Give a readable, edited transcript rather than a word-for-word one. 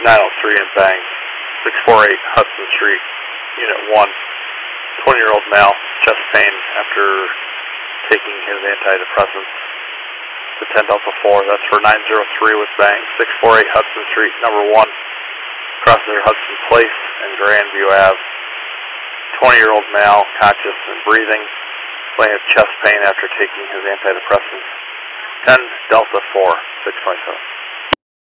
in Bang. 648 Hudson Street, Unit 1. 20-year-old male, chest pain after taking his antidepressants. To 10 Delta 4, that's for 903 with Bang. 648 Hudson Street, number 1. Crosses near Hudson Place and Grandview Ave. 20-year-old male, conscious and breathing. Complained of chest pain after taking his antidepressants. 10 Delta 4, 627.